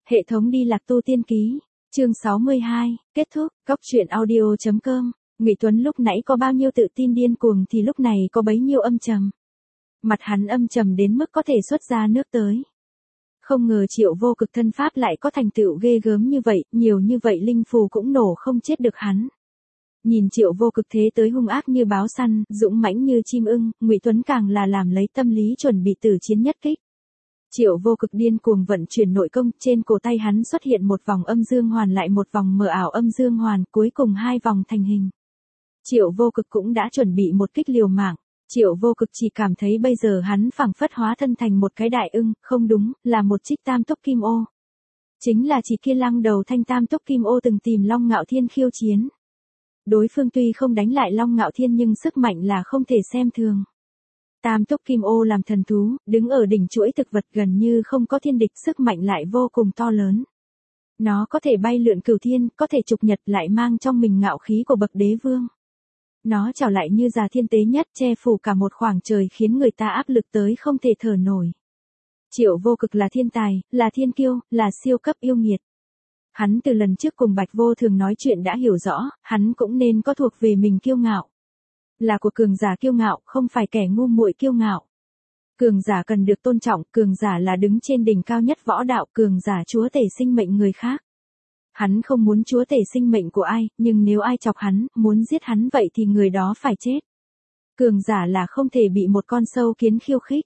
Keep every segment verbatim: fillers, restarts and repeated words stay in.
Hệ thống đi lạc tu tiên ký, chương sáu mươi hai, kết thúc, góc truyện audio chấm com. Ngụy Tuấn lúc nãy có bao nhiêu tự tin điên cuồng thì lúc này có bấy nhiêu âm trầm. Mặt hắn âm trầm đến mức có thể xuất ra nước tới. Không ngờ Triệu Vô Cực thân pháp lại có thành tựu ghê gớm như vậy, nhiều như vậy linh phù cũng nổ không chết được hắn. Nhìn Triệu Vô Cực thế tới hung ác như báo săn, dũng mãnh như chim ưng, Ngụy Tuấn càng là làm lấy tâm lý chuẩn bị tử chiến nhất kích. Triệu Vô Cực điên cuồng vận chuyển nội công, trên cổ tay hắn xuất hiện một vòng âm dương hoàn lại một vòng mờ ảo âm dương hoàn, cuối cùng hai vòng thành hình. Triệu Vô Cực cũng đã chuẩn bị một kích liều mạng. Triệu Vô Cực chỉ cảm thấy bây giờ hắn phảng phất hóa thân thành một cái đại ưng, không đúng, là một trích tam túc kim ô. Chính là chỉ kia lăng đầu thanh tam túc kim ô từng tìm Long Ngạo Thiên khiêu chiến. Đối phương tuy không đánh lại Long Ngạo Thiên nhưng sức mạnh là không thể xem thường. Tam túc kim ô làm thần thú, đứng ở đỉnh chuỗi thực vật gần như không có thiên địch, sức mạnh lại vô cùng to lớn. Nó có thể bay lượn cửu thiên, có thể trục nhật, lại mang trong mình ngạo khí của bậc đế vương. Nó trào lại như già thiên tế nhất, che phủ cả một khoảng trời khiến người ta áp lực tới không thể thở nổi. Triệu Vô Cực là thiên tài, là thiên kiêu, là siêu cấp yêu nghiệt. Hắn từ lần trước cùng Bạch Vô Thường nói chuyện đã hiểu rõ, hắn cũng nên có thuộc về mình kiêu ngạo. Là của cường giả kiêu ngạo, không phải kẻ ngu muội kiêu ngạo. Cường giả cần được tôn trọng, cường giả là đứng trên đỉnh cao nhất võ đạo, cường giả chúa tể sinh mệnh người khác. Hắn không muốn chúa tể sinh mệnh của ai, nhưng nếu ai chọc hắn, muốn giết hắn vậy thì người đó phải chết. Cường giả là không thể bị một con sâu kiến khiêu khích.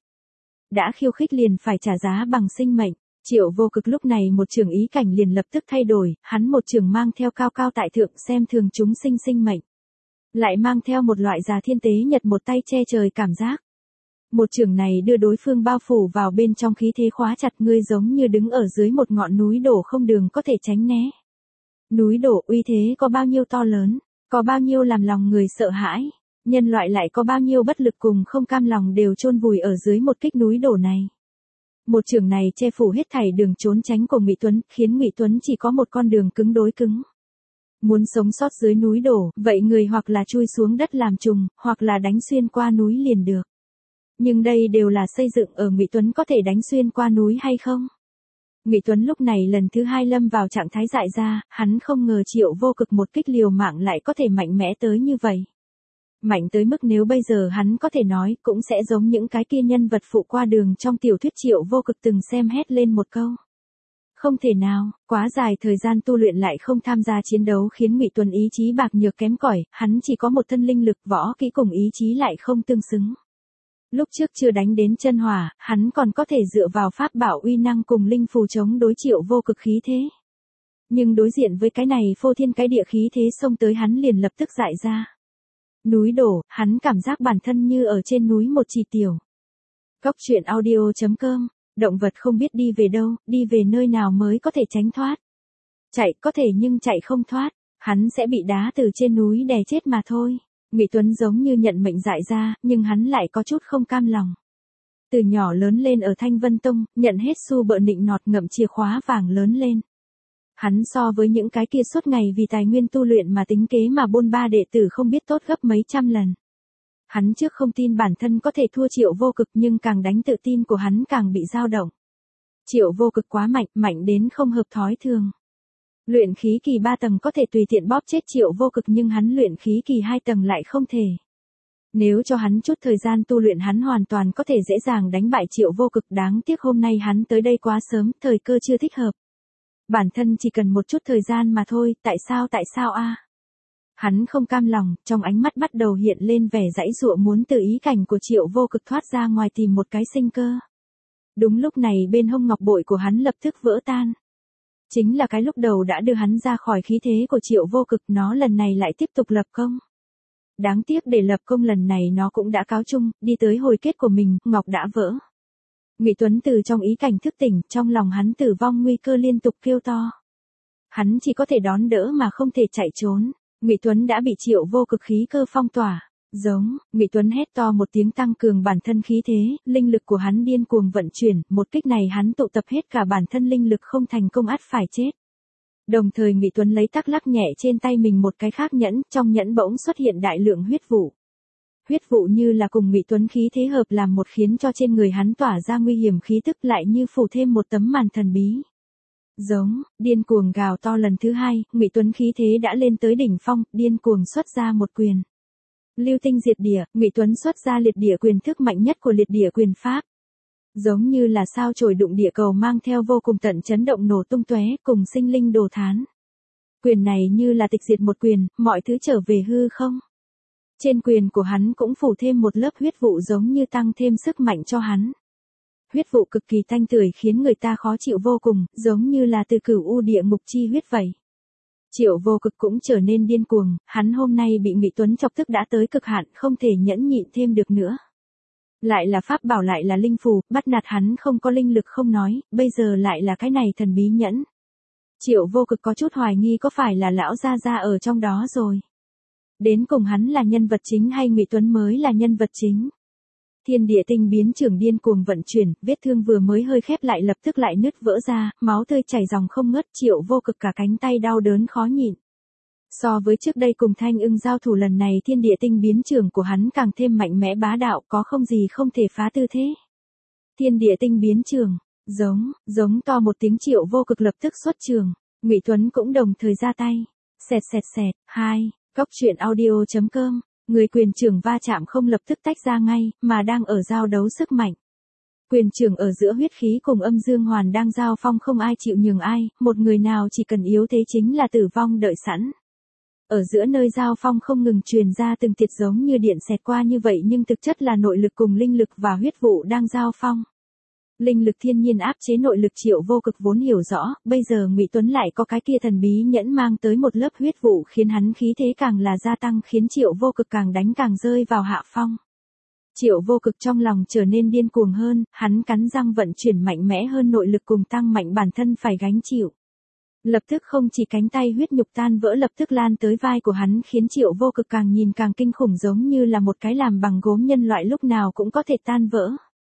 Đã khiêu khích liền phải trả giá bằng sinh mệnh. Triệu Vô Cực lúc này một trường ý cảnh liền lập tức thay đổi, hắn một trường mang theo cao cao tại thượng xem thường chúng sinh sinh mệnh. Lại mang theo một loại già thiên tế nhật một tay che trời cảm giác. Một trường này đưa đối phương bao phủ vào bên trong khí thế khóa chặt, ngươi giống như đứng ở dưới một ngọn núi đổ không đường có thể tránh né. Núi đổ uy thế có bao nhiêu to lớn, có bao nhiêu làm lòng người sợ hãi, nhân loại lại có bao nhiêu bất lực cùng không cam lòng đều chôn vùi ở dưới một kích núi đổ này. Một trường này che phủ hết thảy đường trốn tránh của Ngụy Tuấn, khiến Ngụy Tuấn chỉ có một con đường cứng đối cứng. Muốn sống sót dưới núi đổ, vậy người hoặc là chui xuống đất làm trùng, hoặc là đánh xuyên qua núi liền được. Nhưng đây đều là xây dựng ở Ngụy Tuấn có thể đánh xuyên qua núi hay không? Ngụy Tuấn lúc này lần thứ hai lâm vào trạng thái dại ra, hắn không ngờ Triệu Vô Cực một kích liều mạng lại có thể mạnh mẽ tới như vậy. Mạnh tới mức nếu bây giờ hắn có thể nói, cũng sẽ giống những cái kia nhân vật phụ qua đường trong tiểu thuyết Triệu Vô Cực từng xem hét lên một câu. Không thể nào, quá dài thời gian tu luyện lại không tham gia chiến đấu khiến Ngụy Tuấn ý chí bạc nhược kém cỏi, hắn chỉ có một thân linh lực, võ kỹ cùng ý chí lại không tương xứng. Lúc trước chưa đánh đến chân hỏa, hắn còn có thể dựa vào pháp bảo uy năng cùng linh phù chống đối Triệu Vô Cực khí thế. Nhưng đối diện với cái này phô thiên cái địa khí thế xông tới, hắn liền lập tức dại ra. Núi đổ, hắn cảm giác bản thân như ở trên núi một trì tiểu. Góc truyện audio chấm com. Động vật không biết đi về đâu, đi về nơi nào mới có thể tránh thoát. Chạy có thể nhưng chạy không thoát, hắn sẽ bị đá từ trên núi đè chết mà thôi. Ngụy Tuấn giống như nhận mệnh dại ra, nhưng hắn lại có chút không cam lòng. Từ nhỏ lớn lên ở Thanh Vân Tông, nhận hết xu bợ nịnh nọt, ngậm chìa khóa vàng lớn lên. Hắn so với những cái kia suốt ngày vì tài nguyên tu luyện mà tính kế mà bôn ba đệ tử không biết tốt gấp mấy trăm lần. Hắn trước không tin bản thân có thể thua Triệu Vô Cực, nhưng càng đánh tự tin của hắn càng bị dao động. Triệu Vô Cực quá mạnh, mạnh đến không hợp thói thường. Luyện khí kỳ ba tầng có thể tùy tiện bóp chết Triệu Vô Cực, nhưng hắn luyện khí kỳ hai tầng lại không thể. Nếu cho hắn chút thời gian tu luyện, hắn hoàn toàn có thể dễ dàng đánh bại Triệu Vô Cực, đáng tiếc hôm nay hắn tới đây quá sớm, thời cơ chưa thích hợp. Bản thân chỉ cần một chút thời gian mà thôi, tại sao tại sao a? Hắn không cam lòng, trong ánh mắt bắt đầu hiện lên vẻ giãy giụa muốn từ ý cảnh của Triệu Vô Cực thoát ra ngoài tìm một cái sinh cơ. Đúng lúc này bên hông ngọc bội của hắn lập tức vỡ tan. Chính là cái lúc đầu đã đưa hắn ra khỏi khí thế của Triệu Vô Cực, nó lần này lại tiếp tục lập công. Đáng tiếc để lập công lần này nó cũng đã cáo chung, đi tới hồi kết của mình, ngọc đã vỡ. Ngụy Tuấn từ trong ý cảnh thức tỉnh, trong lòng hắn tử vong nguy cơ liên tục kêu to. Hắn chỉ có thể đón đỡ mà không thể chạy trốn. Ngụy Tuấn đã bị Triệu Vô Cực khí cơ phong tỏa. Giống, Ngụy Tuấn hét to một tiếng tăng cường bản thân khí thế, linh lực của hắn điên cuồng vận chuyển, một kích này hắn tụ tập hết cả bản thân linh lực, không thành công ắt phải chết. Đồng thời Ngụy Tuấn lấy tắc lắc nhẹ trên tay mình một cái khác nhẫn, trong nhẫn bỗng xuất hiện đại lượng huyết vụ. Huyết vụ như là cùng Ngụy Tuấn khí thế hợp làm một, khiến cho trên người hắn tỏa ra nguy hiểm khí tức, lại như phủ thêm một tấm màn thần bí. Giống, điên cuồng gào to lần thứ hai, Ngụy Tuấn khí thế đã lên tới đỉnh phong, điên cuồng xuất ra một quyền. Lưu tinh diệt địa, Ngụy Tuấn xuất ra liệt địa quyền thức mạnh nhất của liệt địa quyền pháp. Giống như là sao chổi đụng địa cầu mang theo vô cùng tận chấn động nổ tung tóe, cùng sinh linh đồ thán. Quyền này như là tịch diệt một quyền, mọi thứ trở về hư không. Trên quyền của hắn cũng phủ thêm một lớp huyết vụ giống như tăng thêm sức mạnh cho hắn. Huyết vụ cực kỳ tanh tưởi khiến người ta khó chịu vô cùng, giống như là từ cửu u địa ngục chi huyết vậy. Triệu Vô Cực cũng trở nên điên cuồng, hắn hôm nay bị Ngụy Tuấn chọc tức đã tới cực hạn, không thể nhẫn nhịn thêm được nữa. Lại là pháp bảo lại là linh phù, bắt nạt hắn không có linh lực không nói, bây giờ lại là cái này thần bí nhẫn. Triệu Vô Cực có chút hoài nghi có phải là lão gia gia ở trong đó rồi. Đến cùng hắn là nhân vật chính hay Ngụy Tuấn mới là nhân vật chính. Thiên địa tinh biến trường điên cuồng vận chuyển, vết thương vừa mới hơi khép lại lập tức lại nứt vỡ ra, máu tươi chảy ròng không ngớt, Triệu Vô Cực cả cánh tay đau đớn khó nhịn. So với trước đây cùng Thanh Ưng giao thủ lần này thiên địa tinh biến trường của hắn càng thêm mạnh mẽ bá đạo, có không gì không thể phá tư thế. Thiên địa tinh biến trường, giống, giống to một tiếng, Triệu Vô Cực lập tức xuất trường, Ngụy Tuấn cũng đồng thời ra tay. Xẹt xẹt xẹt, hai, Cóc Truyện Audio chấm com. Người quyền trường va chạm không lập tức tách ra ngay, mà đang ở giao đấu sức mạnh. Quyền trường ở giữa huyết khí cùng âm dương hoàn đang giao phong, không ai chịu nhường ai, một người nào chỉ cần yếu thế chính là tử vong đợi sẵn. Ở giữa nơi giao phong không ngừng truyền ra từng tiệt giống như điện xẹt qua như vậy, nhưng thực chất là nội lực cùng linh lực và huyết vụ đang giao phong. Linh lực thiên nhiên áp chế nội lực, Triệu Vô Cực vốn hiểu rõ, bây giờ Ngụy Tuấn lại có cái kia thần bí nhẫn mang tới một lớp huyết vụ khiến hắn khí thế càng là gia tăng, khiến Triệu Vô Cực càng đánh càng rơi vào hạ phong. Triệu Vô Cực trong lòng trở nên điên cuồng hơn, hắn cắn răng vận chuyển mạnh mẽ hơn nội lực cùng tăng mạnh bản thân phải gánh chịu. Lập tức không chỉ cánh tay huyết nhục tan vỡ lập tức lan tới vai của hắn, khiến Triệu Vô Cực càng nhìn càng kinh khủng, giống như là một cái làm bằng gốm nhân loại lúc nào cũng có thể tan vỡ.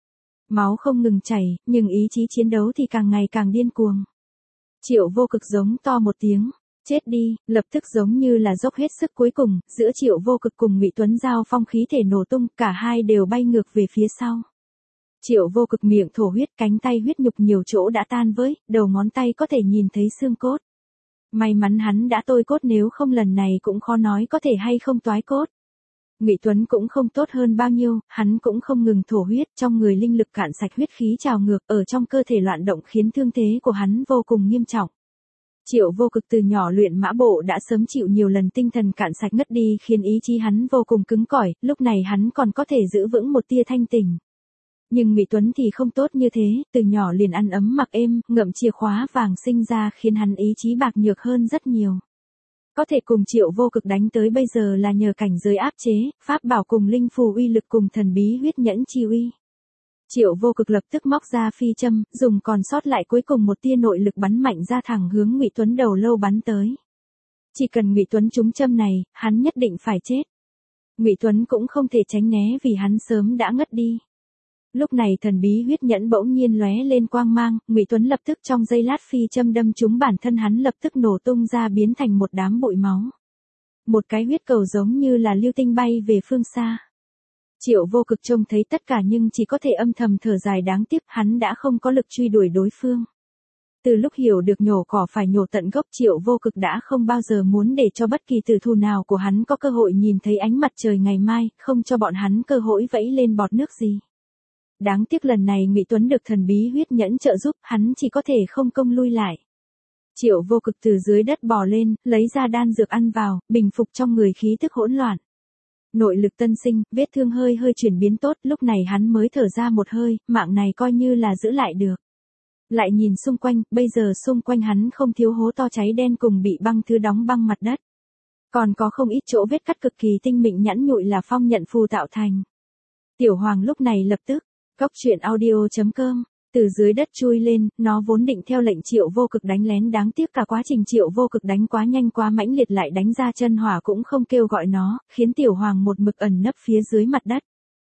Máu không ngừng chảy, nhưng ý chí chiến đấu thì càng ngày càng điên cuồng. Triệu Vô Cực giống to một tiếng, chết đi, lập tức giống như là dốc hết sức cuối cùng, giữa Triệu Vô Cực cùng Ngụy Tuấn giao phong khí thể nổ tung, cả hai đều bay ngược về phía sau. Triệu Vô Cực miệng thổ huyết, cánh tay huyết nhục nhiều chỗ đã tan với, đầu ngón tay có thể nhìn thấy xương cốt. May mắn hắn đã tôi cốt, nếu không lần này cũng khó nói có thể hay không toái cốt. Ngụy Tuấn cũng không tốt hơn bao nhiêu, hắn cũng không ngừng thổ huyết, trong người linh lực cạn sạch, huyết khí trào ngược, ở trong cơ thể loạn động khiến thương thế của hắn vô cùng nghiêm trọng. Triệu Vô Cực từ nhỏ luyện mã bộ đã sớm chịu nhiều lần tinh thần cạn sạch ngất đi, khiến ý chí hắn vô cùng cứng cỏi, lúc này hắn còn có thể giữ vững một tia thanh tỉnh. Nhưng Ngụy Tuấn thì không tốt như thế, từ nhỏ liền ăn ấm mặc êm, ngậm chìa khóa vàng sinh ra khiến hắn ý chí bạc nhược hơn rất nhiều. Có thể cùng Triệu Vô Cực đánh tới bây giờ là nhờ cảnh giới áp chế, pháp bảo cùng linh phù uy lực cùng thần bí huyết nhẫn chi uy. Triệu Vô Cực lập tức móc ra phi châm, dùng còn sót lại cuối cùng một tia nội lực bắn mạnh ra thẳng hướng Ngụy Tuấn đầu lâu bắn tới. Chỉ cần Ngụy Tuấn trúng châm này, hắn nhất định phải chết. Ngụy Tuấn cũng không thể tránh né vì hắn sớm đã ngất đi. Lúc này thần bí huyết nhẫn bỗng nhiên lóe lên quang mang, Ngụy Tuấn lập tức trong giây lát phi châm đâm trúng bản thân hắn, lập tức nổ tung ra biến thành một đám bụi máu. Một cái huyết cầu giống như là lưu tinh bay về phương xa. Triệu Vô Cực trông thấy tất cả nhưng chỉ có thể âm thầm thở dài, đáng tiếc hắn đã không có lực truy đuổi đối phương. Từ lúc hiểu được nhổ cỏ phải nhổ tận gốc, Triệu Vô Cực đã không bao giờ muốn để cho bất kỳ tử thù nào của hắn có cơ hội nhìn thấy ánh mặt trời ngày mai, không cho bọn hắn cơ hội vẫy lên bọt nước gì. Đáng tiếc lần này Ngụy Tuấn được thần bí huyết nhẫn trợ giúp, hắn chỉ có thể không công lui lại. Triệu Vô Cực từ dưới đất bò lên, lấy ra đan dược ăn vào, bình phục trong người khí tức hỗn loạn. Nội lực tân sinh, vết thương hơi hơi chuyển biến tốt, lúc này hắn mới thở ra một hơi, mạng này coi như là giữ lại được. Lại nhìn xung quanh, bây giờ xung quanh hắn không thiếu hố to cháy đen cùng bị băng thứ đóng băng mặt đất. Còn có không ít chỗ vết cắt cực kỳ tinh mịn nhẵn nhụi là phong nhận phù tạo thành. Tiểu Hoàng lúc này lập tức, Cóc Truyện Audio chấm com, từ dưới đất chui lên, nó vốn định theo lệnh Triệu Vô Cực đánh lén, đáng tiếc cả quá trình Triệu Vô Cực đánh quá nhanh quá mãnh liệt, lại đánh ra chân hỏa cũng không kêu gọi nó, khiến Tiểu Hoàng một mực ẩn nấp phía dưới mặt đất.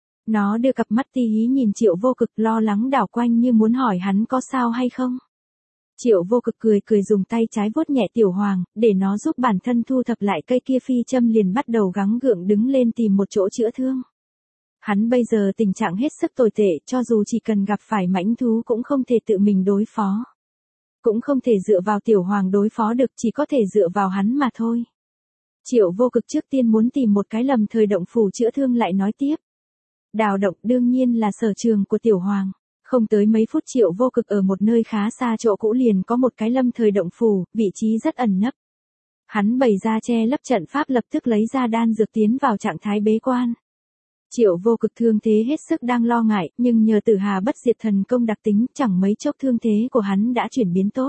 Nó đưa cặp mắt ti hí nhìn Triệu Vô Cực, lo lắng đảo quanh như muốn hỏi hắn có sao hay không. Triệu Vô Cực cười cười dùng tay trái vuốt nhẹ Tiểu Hoàng, để nó giúp bản thân thu thập lại cây kia phi châm, liền bắt đầu gắng gượng đứng lên tìm một chỗ chữa thương. Hắn bây giờ tình trạng hết sức tồi tệ, cho dù chỉ cần gặp phải mãnh thú cũng không thể tự mình đối phó. Cũng không thể dựa vào Tiểu Hoàng đối phó được, chỉ có thể dựa vào hắn mà thôi. Triệu Vô Cực trước tiên muốn tìm một cái lầm thời động phủ chữa thương lại nói tiếp. Đào động đương nhiên là sở trường của Tiểu Hoàng. Không tới mấy phút Triệu Vô Cực ở một nơi khá xa chỗ cũ liền có một cái lâm thời động phủ, vị trí rất ẩn nấp. Hắn bày ra che lấp trận pháp lập tức lấy ra đan dược tiến vào trạng thái bế quan. Triệu Vô Cực thương thế hết sức đang lo ngại, nhưng nhờ Tử Hà bất diệt thần công đặc tính, chẳng mấy chốc thương thế của hắn đã chuyển biến tốt.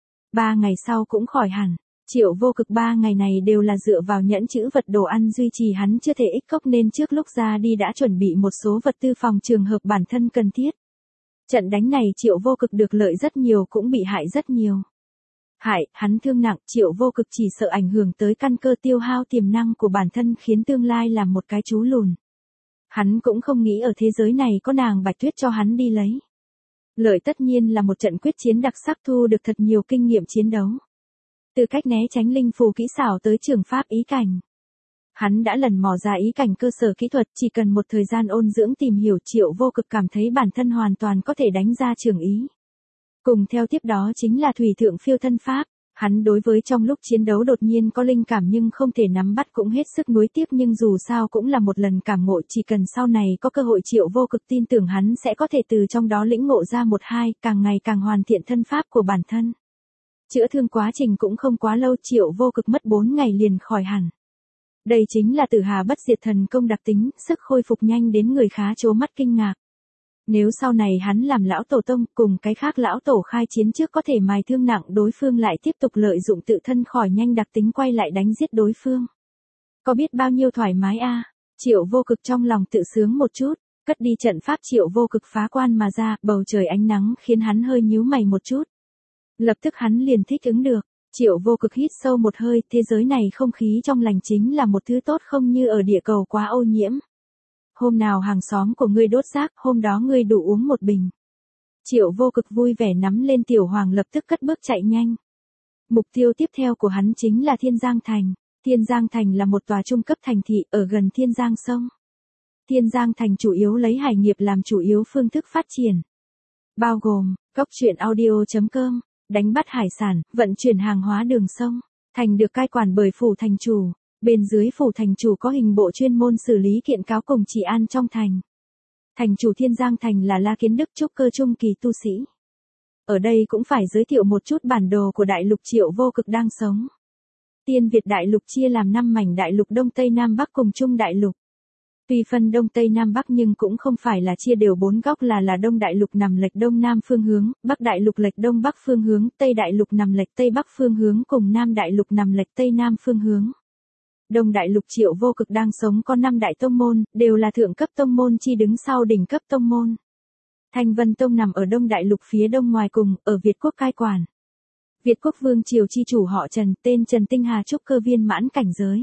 Ba ngày sau cũng khỏi hẳn. Triệu Vô Cực ba ngày này đều là dựa vào nhẫn chữ vật đồ ăn duy trì hắn chưa thể ích cốc nên trước lúc ra đi đã chuẩn bị một số vật tư phòng trường hợp bản thân cần thiết. Trận đánh này Triệu Vô Cực được lợi rất nhiều cũng bị hại rất nhiều. Hại, hắn thương nặng, Triệu Vô Cực chỉ sợ ảnh hưởng tới căn cơ tiêu hao tiềm năng của bản thân khiến tương lai làm một cái chú lùn. Hắn cũng không nghĩ ở thế giới này có nàng Bạch Tuyết cho hắn đi lấy. Lợi tất nhiên là một trận quyết chiến đặc sắc thu được thật nhiều kinh nghiệm chiến đấu. Từ cách né tránh linh phù kỹ xảo tới trường pháp ý cảnh. Hắn đã lần mò ra ý cảnh cơ sở kỹ thuật, chỉ cần một thời gian ôn dưỡng tìm hiểu Triệu Vô Cực cảm thấy bản thân hoàn toàn có thể đánh ra trường ý. Cùng theo tiếp đó chính là thủy thượng phiêu thân pháp. Hắn đối với trong lúc chiến đấu đột nhiên có linh cảm nhưng không thể nắm bắt cũng hết sức nuối tiếc nhưng dù sao cũng là một lần cảm ngộ chỉ cần sau này có cơ hội Triệu Vô Cực tin tưởng hắn sẽ có thể từ trong đó lĩnh ngộ ra một hai, càng ngày càng hoàn thiện thân pháp của bản thân. Chữa thương quá trình cũng không quá lâu Triệu Vô Cực mất bốn ngày liền khỏi hẳn. Đây chính là Tử Hà bất diệt thần công đặc tính, sức khôi phục nhanh đến người khá trố mắt kinh ngạc. Nếu sau này hắn làm lão tổ tông cùng cái khác lão tổ khai chiến trước có thể mài thương nặng đối phương lại tiếp tục lợi dụng tự thân khỏi nhanh đặc tính quay lại đánh giết đối phương. Có biết bao nhiêu thoải mái a? À? Triệu Vô Cực trong lòng tự sướng một chút, cất đi trận pháp Triệu Vô Cực phá quan mà ra, bầu trời ánh nắng khiến hắn hơi nhíu mày một chút. Lập tức hắn liền thích ứng được, Triệu Vô Cực hít sâu một hơi, thế giới này không khí trong lành chính là một thứ tốt không như ở địa cầu quá ô nhiễm. Hôm nào hàng xóm của ngươi đốt rác, hôm đó ngươi đủ uống một bình. Triệu Vô Cực vui vẻ nắm lên Tiểu Hoàng lập tức cất bước chạy nhanh. Mục tiêu tiếp theo của hắn chính là Thiên Giang Thành. Thiên Giang Thành là một tòa trung cấp thành thị ở gần Thiên Giang sông. Thiên Giang Thành chủ yếu lấy hải nghiệp làm chủ yếu phương thức phát triển. Bao gồm, cốc truyện audio chấm com, đánh bắt hải sản, vận chuyển hàng hóa đường sông. Thành được cai quản bởi phủ thành chủ. Bên dưới phủ thành chủ có hình bộ chuyên môn xử lý kiện cáo cùng trị an trong thành. Thành chủ Thiên Giang Thành là La Kiến Đức trúc cơ trung kỳ tu sĩ. Ở đây cũng phải giới thiệu một chút bản đồ của đại lục Triệu Vô Cực đang sống. Tiên Việt đại lục chia làm năm mảnh đại lục Đông Tây Nam Bắc cùng Trung đại lục. Tuy phân Đông Tây Nam Bắc nhưng cũng không phải là chia đều bốn góc là là Đông đại lục nằm lệch Đông Nam phương hướng, Bắc đại lục lệch Đông Bắc phương hướng, Tây đại lục nằm lệch Tây Bắc phương hướng cùng Nam đại lục nằm lệch Tây Nam phương hướng. Đông đại lục Triệu Vô Cực đang sống có năm đại tông môn, đều là thượng cấp tông môn chi đứng sau đỉnh cấp tông môn. Thanh Vân Tông nằm ở Đông đại lục phía đông ngoài cùng, ở Việt Quốc cai quản. Việt Quốc vương triều chi chủ họ Trần, tên Trần Tinh Hà trúc cơ viên mãn cảnh giới.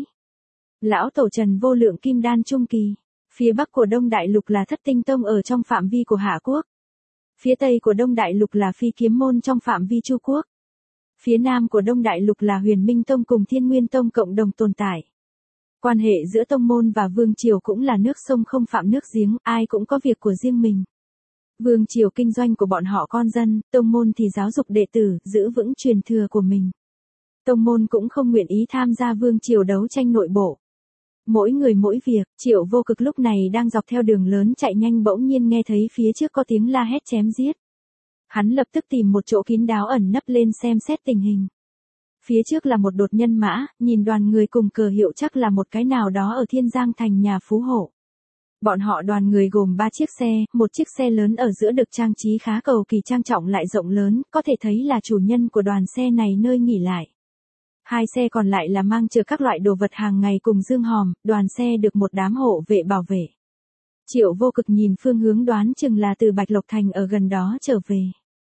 Lão tổ Trần vô lượng kim đan trung kỳ. Phía bắc của Đông đại lục là Thất Tinh Tông ở trong phạm vi của Hạ Quốc. Phía tây của Đông đại lục là Phi Kiếm môn trong phạm vi Chu Quốc. Phía nam của Đông đại lục là Huyền Minh Tông cùng Thiên Nguyên Tông cộng đồng tồn tại. Quan hệ giữa tông môn và vương triều cũng là nước sông không phạm nước giếng, ai cũng có việc của riêng mình. Vương triều kinh doanh của bọn họ con dân, tông môn thì giáo dục đệ tử, giữ vững truyền thừa của mình. Tông môn cũng không nguyện ý tham gia vương triều đấu tranh nội bộ. Mỗi người mỗi việc, Triệu Vô Cực lúc này đang dọc theo đường lớn chạy nhanh bỗng nhiên nghe thấy phía trước có tiếng la hét chém giết. Hắn lập tức tìm một chỗ kín đáo ẩn nấp lên xem xét tình hình. Phía trước là một đột nhân mã, nhìn đoàn người cùng cờ hiệu chắc là một cái nào đó ở Thiên Giang Thành nhà phú hộ. Bọn họ đoàn người gồm ba chiếc xe, một chiếc xe lớn ở giữa được trang trí khá cầu kỳ trang trọng lại rộng lớn, có thể thấy là chủ nhân của đoàn xe này nơi nghỉ lại. Hai xe còn lại là mang chở các loại đồ vật hàng ngày cùng dương hòm, đoàn xe được một đám hộ vệ bảo vệ. Triệu Vô Cực nhìn phương hướng đoán chừng là từ Bạch Lộc Thành ở gần đó trở về.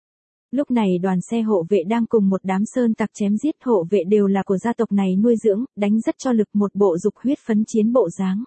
Lúc này đoàn xe hộ vệ đang cùng một đám sơn tặc chém giết, hộ vệ đều là của gia tộc này nuôi dưỡng, đánh rất cho lực một bộ dục huyết phấn chiến bộ dáng.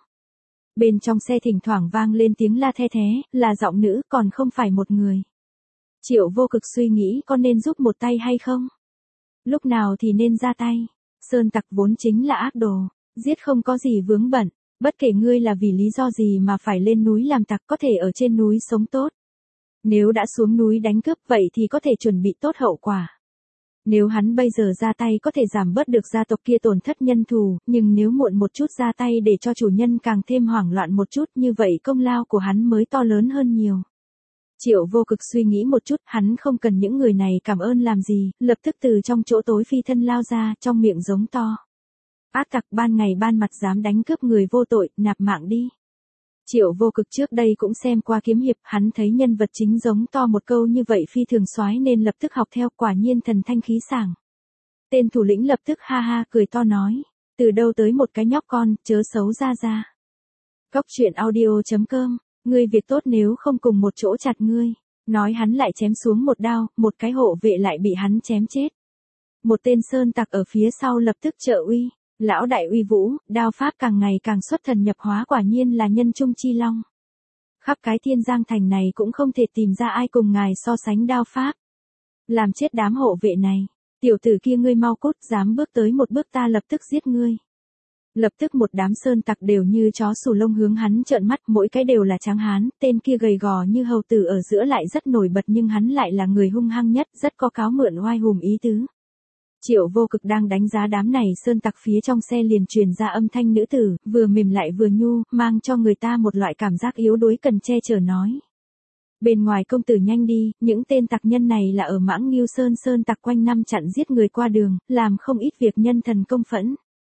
Bên trong xe thỉnh thoảng vang lên tiếng la the thé, là giọng nữ, còn không phải một người. Triệu Vô Cực suy nghĩ có nên giúp một tay hay không? Lúc nào thì nên ra tay? Sơn tặc vốn chính là ác đồ, giết không có gì vướng bận, bất kể ngươi là vì lý do gì mà phải lên núi làm tặc có thể ở trên núi sống tốt. Nếu đã xuống núi đánh cướp vậy thì có thể chuẩn bị tốt hậu quả. Nếu hắn bây giờ ra tay có thể giảm bớt được gia tộc kia tổn thất nhân thù, nhưng nếu muộn một chút ra tay để cho chủ nhân càng thêm hoảng loạn một chút như vậy công lao của hắn mới to lớn hơn nhiều. Triệu Vô Cực suy nghĩ một chút, hắn không cần những người này cảm ơn làm gì, lập tức từ trong chỗ tối phi thân lao ra, trong miệng giống to. Ác tặc ban ngày ban mặt dám đánh cướp người vô tội, nạp mạng đi. Triệu Vô Cực trước đây cũng xem qua kiếm hiệp, hắn thấy nhân vật chính giống to một câu như vậy phi thường soái nên lập tức học theo, quả nhiên thần thanh khí sảng. Tên thủ lĩnh lập tức ha ha cười to nói, từ đâu tới một cái nhóc con, chớ xấu ra ra. Cốc truyện audio chấm com, ngươi việc tốt nếu không cùng một chỗ chặt ngươi. Nói hắn lại chém xuống một đao, một cái hộ vệ lại bị hắn chém chết. Một tên sơn tặc ở phía sau lập tức trợ uy. Lão đại uy vũ, đao pháp càng ngày càng xuất thần nhập hóa, quả nhiên là nhân trung chi long. Khắp cái Thiên Giang thành này cũng không thể tìm ra ai cùng ngài so sánh đao pháp. Làm chết đám hộ vệ này, tiểu tử kia ngươi mau cút, dám bước tới một bước ta lập tức giết ngươi. Lập tức một đám sơn tặc đều như chó sù lông hướng hắn trợn mắt, mỗi cái đều là tráng hán, tên kia gầy gò như hầu tử ở giữa lại rất nổi bật nhưng hắn lại là người hung hăng nhất, rất có cáo mượn oai hùm ý tứ. Triệu Vô Cực đang đánh giá đám này sơn tặc, phía trong xe liền truyền ra âm thanh nữ tử, vừa mềm lại vừa nhu, mang cho người ta một loại cảm giác yếu đuối cần che chở nói. Bên ngoài công tử nhanh đi, những tên tặc nhân này là ở Mãng Ngưu Sơn, sơn tặc quanh năm chặn giết người qua đường, làm không ít việc nhân thần công phẫn.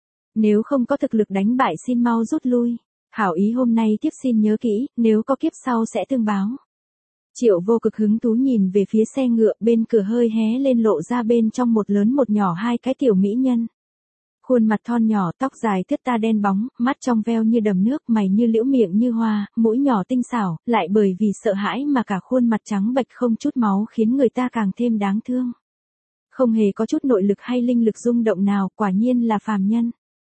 Nếu không có thực lực đánh bại xin mau rút lui. Hảo ý hôm nay tiếp xin nhớ kỹ, nếu có kiếp sau sẽ tương báo. Triệu Vô Cực hứng thú nhìn về phía xe ngựa, bên cửa hơi hé lên lộ ra bên trong một lớn một nhỏ hai cái tiểu mỹ nhân. Khuôn mặt thon nhỏ, tóc dài thướt tha đen bóng, mắt trong veo như đầm nước, mày như liễu, miệng như hoa, mũi nhỏ tinh xảo, lại bởi vì sợ hãi mà cả khuôn mặt trắng bệch không chút máu khiến người ta càng thêm đáng thương. Không hề có chút nội lực hay linh lực rung động nào, quả nhiên là phàm nhân.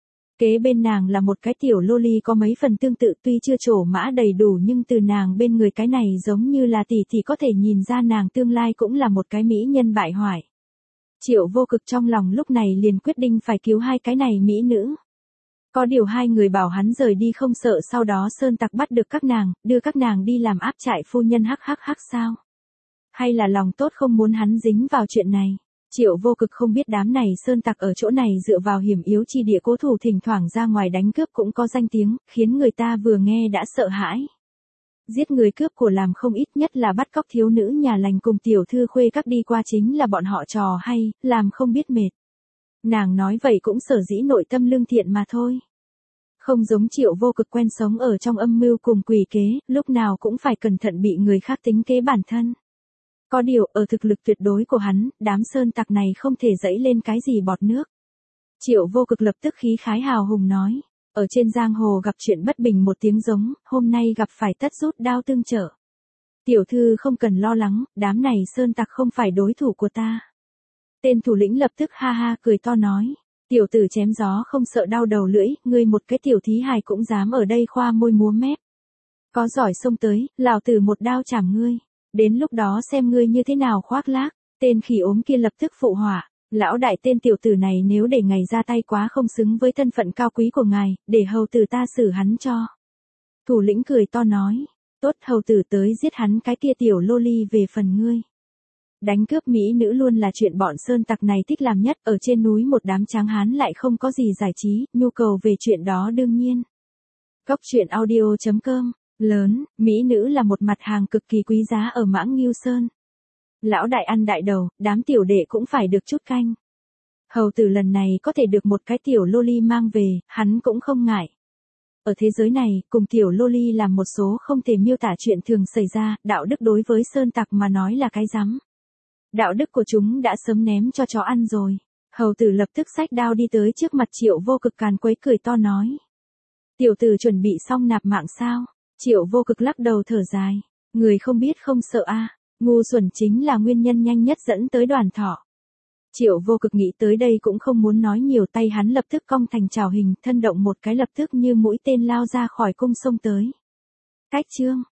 Kế bên nàng là một cái tiểu lô ly có mấy phần tương tự, tuy chưa trổ mã đầy đủ nhưng từ nàng bên người cái này giống như là tỷ thì có thể nhìn ra nàng tương lai cũng là một cái mỹ nhân bại hoại. Triệu Vô Cực trong lòng lúc này liền quyết định phải cứu hai cái này mỹ nữ. Có điều hai người bảo hắn rời đi không sợ sau đó sơn tặc bắt được các nàng, đưa các nàng đi làm áp trại phu nhân hắc hắc hắc sao? Hay là lòng tốt không muốn hắn dính vào chuyện này? Triệu Vô Cực không biết đám này sơn tặc ở chỗ này dựa vào hiểm yếu chi địa cố thủ thỉnh thoảng ra ngoài đánh cướp cũng có danh tiếng, khiến người ta vừa nghe đã sợ hãi. Giết người cướp của làm không ít, nhất là bắt cóc thiếu nữ nhà lành cùng tiểu thư khuê các đi qua chính là bọn họ trò hay, làm không biết mệt. Nàng nói vậy cũng sở dĩ nội tâm lương thiện mà thôi. Không giống Triệu Vô Cực quen sống ở trong âm mưu cùng quỷ kế, lúc nào cũng phải cẩn thận bị người khác tính kế bản thân. Có điều, ở thực lực tuyệt đối của hắn, đám sơn tặc này không thể dẫy lên cái gì bọt nước. Triệu Vô Cực lập tức khí khái hào hùng nói, ở trên giang hồ gặp chuyện bất bình một tiếng giống, hôm nay gặp phải tất rút đao tương trợ. Tiểu thư không cần lo lắng, đám này sơn tặc không phải đối thủ của ta. Tên thủ lĩnh lập tức ha ha cười to nói, tiểu tử chém gió không sợ đau đầu lưỡi, ngươi một cái tiểu thí hài cũng dám ở đây khoa môi múa mép. Có giỏi xông tới, lão tử một đao chảm ngươi. Đến lúc đó xem ngươi như thế nào khoác lác. Tên khỉ ốm kia lập tức phụ họa, lão đại tên tiểu tử này nếu để ngài ra tay quá không xứng với thân phận cao quý của ngài, để hầu tử ta xử hắn cho. Thủ lĩnh cười to nói, tốt, hầu tử tới giết hắn cái kia tiểu lô ly về phần ngươi. Đánh cướp mỹ nữ luôn là chuyện bọn sơn tặc này thích làm nhất, ở trên núi một đám tráng hán lại không có gì giải trí, nhu cầu về chuyện đó đương nhiên. Cốc truyện audio chấm com. Lớn, mỹ nữ là một mặt hàng cực kỳ quý giá ở Mãng Ngưu Sơn. Lão đại ăn đại đầu, đám tiểu đệ cũng phải được chút canh. Hầu tử lần này có thể được một cái tiểu lô ly mang về, hắn cũng không ngại. Ở thế giới này, cùng tiểu lô ly làm một số không thể miêu tả chuyện thường xảy ra, đạo đức đối với sơn tặc mà nói là cái rắm. Đạo đức của chúng đã sớm ném cho chó ăn rồi. Hầu tử lập tức xách đao đi tới trước mặt Triệu Vô Cực càn quấy cười to nói. Tiểu tử chuẩn bị xong nạp mạng sao? Triệu Vô Cực lắc đầu thở dài, người không biết không sợ a, à. Ngu xuẩn chính là nguyên nhân nhanh nhất dẫn tới đoàn thọ. Triệu Vô Cực nghĩ tới đây cũng không muốn nói nhiều, tay hắn lập tức cong thành chảo hình, thân động một cái lập tức như mũi tên lao ra khỏi cung sông tới. Cách chương